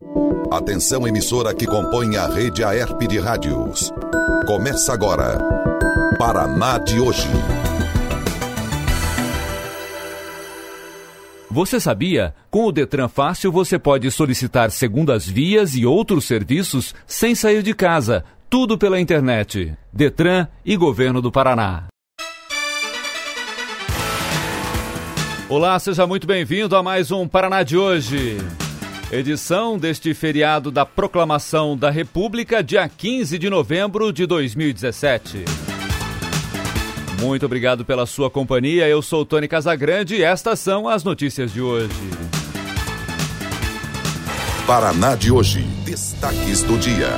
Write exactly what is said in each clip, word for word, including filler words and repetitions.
Atenção, emissora que compõe a rede Aerp de rádios. Começa agora, Paraná de hoje. Você sabia? Com o Detran Fácil você pode solicitar segundas vias e outros serviços sem sair de casa. Tudo pela internet. Detran e Governo do Paraná. Olá, seja muito bem-vindo a mais um Paraná de hoje. Edição deste feriado da Proclamação da República, dia quinze de novembro de dois mil e dezessete. Muito obrigado pela sua companhia, eu sou Tony Casagrande e estas são as notícias de hoje. Paraná de hoje, destaques do dia.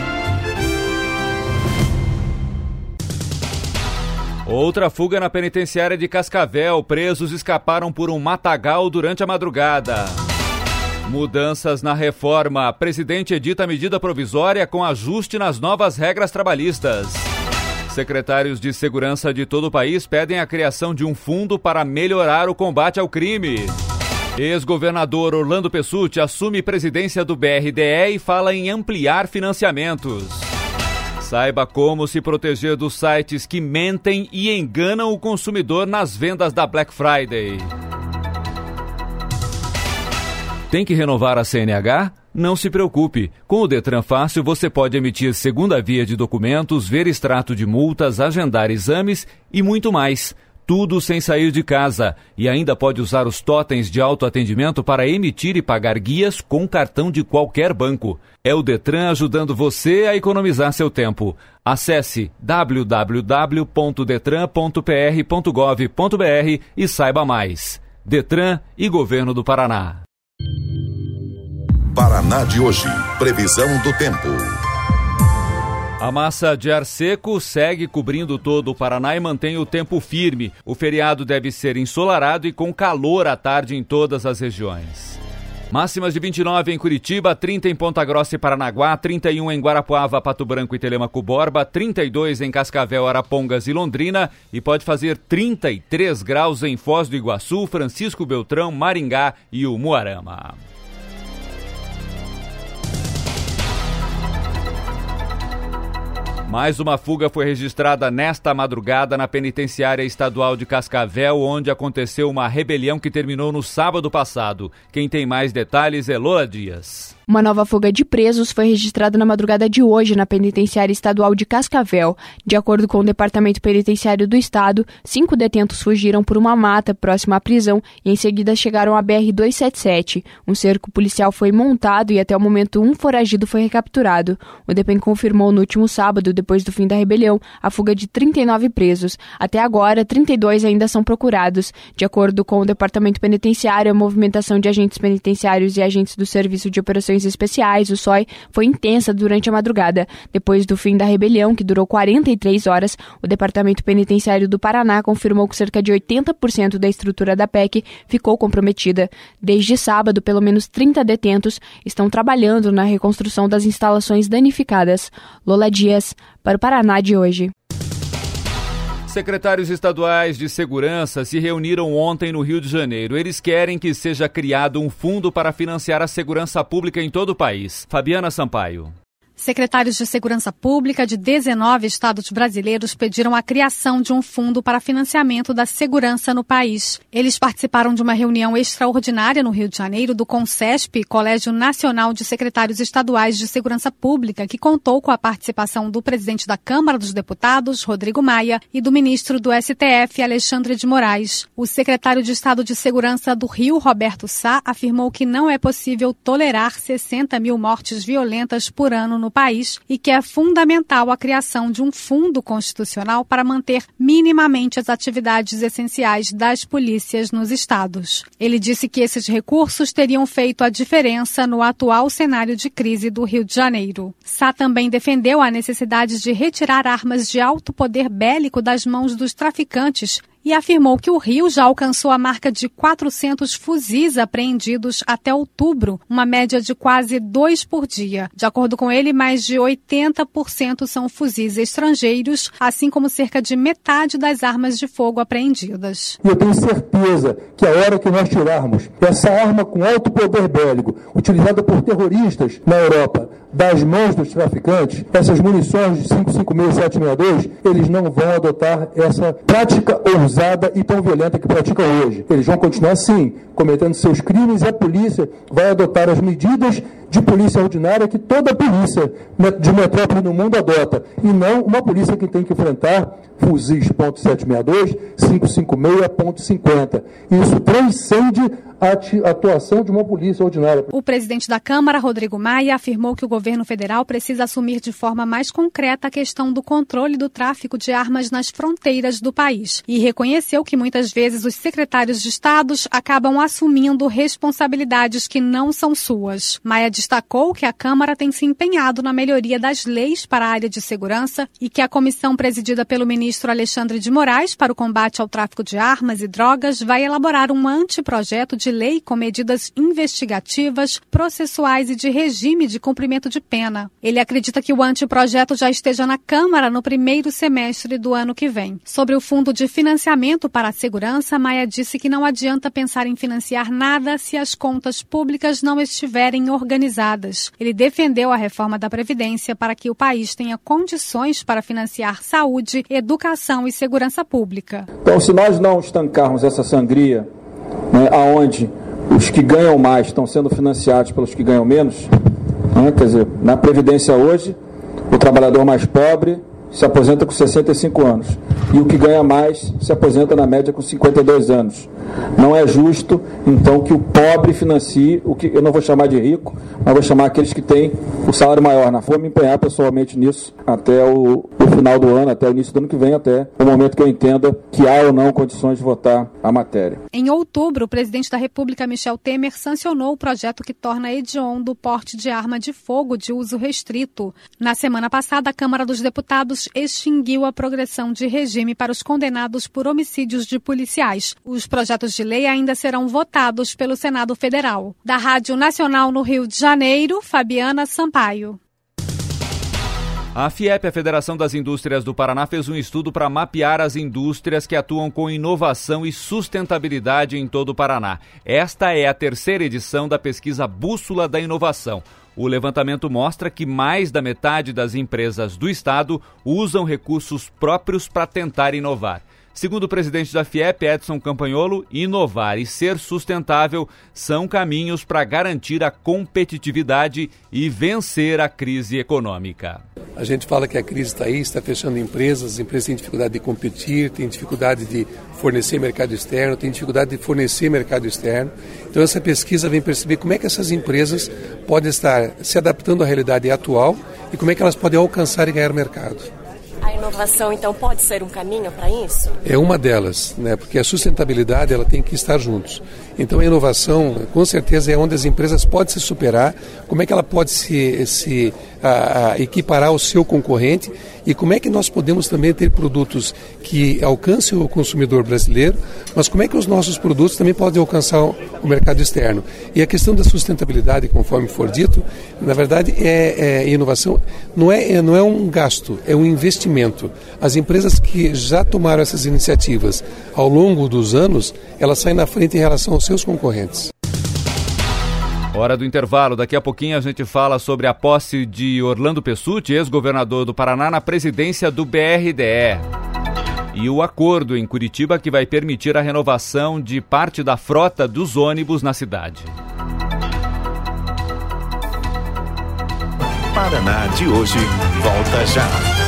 Outra fuga na penitenciária de Cascavel, presos escaparam por um matagal durante a madrugada. Mudanças na reforma, presidente edita medida provisória com ajuste nas novas regras trabalhistas. Secretários de segurança de todo o país pedem a criação de um fundo para melhorar o combate ao crime. Ex-governador Orlando Pessutti assume presidência do B R D E e fala em ampliar financiamentos. Saiba como se proteger dos sites que mentem e enganam o consumidor nas vendas da Black Friday. Tem que renovar a C N H? Não se preocupe. Com o Detran Fácil você pode emitir segunda via de documentos, ver extrato de multas, agendar exames e muito mais. Tudo sem sair de casa. E ainda pode usar os totens de autoatendimento para emitir e pagar guias com cartão de qualquer banco. É o Detran ajudando você a economizar seu tempo. Acesse w w w ponto detran ponto p r ponto gov ponto b r e saiba mais. Detran e Governo do Paraná. Paraná de hoje, previsão do tempo. A massa de ar seco segue cobrindo todo o Paraná e mantém o tempo firme. O feriado deve ser ensolarado e com calor à tarde em todas as regiões. Máximas de vinte e nove em Curitiba, trinta em Ponta Grossa e Paranaguá, trinta e um em Guarapuava, Pato Branco e Telêmaco Borba, trinta e dois em Cascavel, Arapongas e Londrina e pode fazer trinta e três graus em Foz do Iguaçu, Francisco Beltrão, Maringá e Umuarama. Mais uma fuga foi registrada nesta madrugada na penitenciária estadual de Cascavel, onde aconteceu uma rebelião que terminou no sábado passado. Quem tem mais detalhes é Lola Dias. Uma nova fuga de presos foi registrada na madrugada de hoje na penitenciária estadual de Cascavel. De acordo com o Departamento Penitenciário do Estado, cinco detentos fugiram por uma mata próxima à prisão e em seguida chegaram à B R duzentos e setenta e sete. Um cerco policial foi montado e até o momento um foragido foi recapturado. O DEPEN confirmou no último sábado, depois do fim da rebelião, a fuga de trinta e nove presos. Até agora, trinta e dois ainda são procurados. De acordo com o Departamento Penitenciário, a movimentação de agentes penitenciários e agentes do Serviço de Operações Especiais, o S O I, foi intensa durante a madrugada. Depois do fim da rebelião, que durou quarenta e três horas, o Departamento Penitenciário do Paraná confirmou que cerca de oitenta por cento da estrutura da P E C ficou comprometida. Desde sábado, pelo menos trinta detentos estão trabalhando na reconstrução das instalações danificadas. Lola Dias, para o Paraná de hoje. Secretários estaduais de segurança se reuniram ontem no Rio de Janeiro. Eles querem que seja criado um fundo para financiar a segurança pública em todo o país. Fabiana Sampaio. Secretários de Segurança Pública de dezenove estados brasileiros pediram a criação de um fundo para financiamento da segurança no país. Eles participaram de uma reunião extraordinária no Rio de Janeiro do CONSESP, Colégio Nacional de Secretários Estaduais de Segurança Pública, que contou com a participação do presidente da Câmara dos Deputados, Rodrigo Maia, e do ministro do S T F, Alexandre de Moraes. O secretário de Estado de Segurança do Rio, Roberto Sá, afirmou que não é possível tolerar sessenta mil mortes violentas por ano no país e que é fundamental a criação de um fundo constitucional para manter minimamente as atividades essenciais das polícias nos estados. Ele disse que esses recursos teriam feito a diferença no atual cenário de crise do Rio de Janeiro. Sá também defendeu a necessidade de retirar armas de alto poder bélico das mãos dos traficantes e afirmou que o Rio já alcançou a marca de quatrocentos fuzis apreendidos até outubro, uma média de quase dois por dia. De acordo com ele, mais de oitenta por cento são fuzis estrangeiros, assim como cerca de metade das armas de fogo apreendidas. Eu tenho certeza que a hora que nós tirarmos essa arma com alto poder bélico, utilizada por terroristas na Europa, das mãos dos traficantes, essas munições de cinco cinco seis, sete seis dois, eles não vão adotar essa prática ousada e tão violenta que praticam hoje. Eles vão continuar, sim, cometendo seus crimes, e a polícia vai adotar as medidas de polícia ordinária que toda polícia de metrópole no mundo adota, e não uma polícia que tem que enfrentar fuzis ponto sete seis dois, cinco cinco seis ponto cinquenta. Isso transcende a atuação de uma polícia ordinária. O presidente da Câmara, Rodrigo Maia, afirmou que o governo federal precisa assumir de forma mais concreta a questão do controle do tráfico de armas nas fronteiras do país e reconheceu que muitas vezes os secretários de estados acabam assumindo responsabilidades que não são suas. Maia destacou que a Câmara tem se empenhado na melhoria das leis para a área de segurança e que a comissão presidida pelo ministro Alexandre de Moraes para o combate ao tráfico de armas e drogas vai elaborar um anteprojeto de lei com medidas investigativas, processuais e de regime de cumprimento de pena. Ele acredita que o anteprojeto já esteja na Câmara no primeiro semestre do ano que vem. Sobre o Fundo de Financiamento para a Segurança, Maia disse que não adianta pensar em financiar nada se as contas públicas não estiverem organizadas. Ele defendeu a reforma da Previdência para que o país tenha condições para financiar saúde, educação e segurança pública. Então, se nós não estancarmos essa sangria, né, aonde os que ganham mais estão sendo financiados pelos que ganham menos, né, quer dizer, na Previdência hoje, o trabalhador mais pobre se aposenta com sessenta e cinco anos e o que ganha mais se aposenta na média com cinquenta e dois anos. Não é justo, então, que o pobre financie o que eu não vou chamar de rico, mas vou chamar aqueles que têm o salário maior. Na vou me empenhar pessoalmente nisso até o, o final do ano, até o início do ano que vem, até o momento que eu entenda que há ou não condições de votar a matéria. Em outubro, o presidente da República, Michel Temer, sancionou o projeto que torna hediondo o porte de arma de fogo de uso restrito. Na semana passada, a Câmara dos Deputados extinguiu a progressão de regime para os condenados por homicídios de policiais. Os projetos de lei ainda serão votados pelo Senado Federal. Da Rádio Nacional no Rio de Janeiro, Fabiana Sampaio. A FIEP, a Federação das Indústrias do Paraná, fez um estudo para mapear as indústrias que atuam com inovação e sustentabilidade em todo o Paraná. Esta é a terceira edição da pesquisa Bússola da Inovação. O levantamento mostra que mais da metade das empresas do estado usam recursos próprios para tentar inovar. Segundo o presidente da FIEP, Edson Campagnolo, inovar e ser sustentável são caminhos para garantir a competitividade e vencer a crise econômica. A gente fala que a crise está aí, está fechando empresas, as empresas têm dificuldade de competir, têm dificuldade de fornecer mercado externo, têm dificuldade de fornecer mercado externo. Então essa pesquisa vem perceber como é que essas empresas podem estar se adaptando à realidade atual e como é que elas podem alcançar e ganhar mercado. A inovação, então, pode ser um caminho para isso? É uma delas, né? Porque a sustentabilidade ela tem que estar juntos. Então, a inovação, com certeza, é onde as empresas podem se superar, como é que ela pode se, se a, a, equiparar ao seu concorrente e como é que nós podemos também ter produtos que alcancem o consumidor brasileiro, mas como é que os nossos produtos também podem alcançar o, o mercado externo. E a questão da sustentabilidade, conforme for dito, na verdade, é, é inovação não é, é, não é um gasto, é um investimento. As empresas que já tomaram essas iniciativas ao longo dos anos, elas saem na frente em relação aos seus concorrentes. Hora do intervalo. Daqui a pouquinho a gente fala sobre a posse de Orlando Pessutti, ex-governador do Paraná, na presidência do B R D E. E o acordo em Curitiba que vai permitir a renovação de parte da frota dos ônibus na cidade. Paraná de hoje volta já.